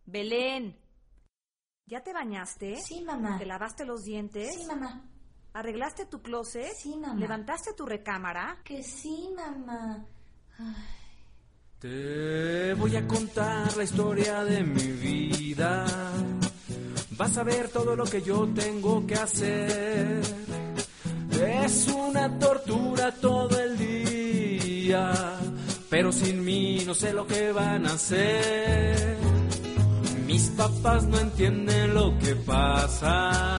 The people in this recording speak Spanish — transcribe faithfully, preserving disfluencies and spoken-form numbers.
Belén, ¿ya te bañaste? Sí, mamá. ¿Te lavaste los dientes? Sí, mamá. ¿Arreglaste tu closet? Sí, mamá. ¿Levantaste tu recámara? Que sí, mamá. Ay. Te voy a contar la historia de mi vida. Vas a ver todo lo que yo tengo que hacer. Es una tortura todo el día, pero sin mí no sé lo que van a hacer. Mis papás no entienden lo que pasa.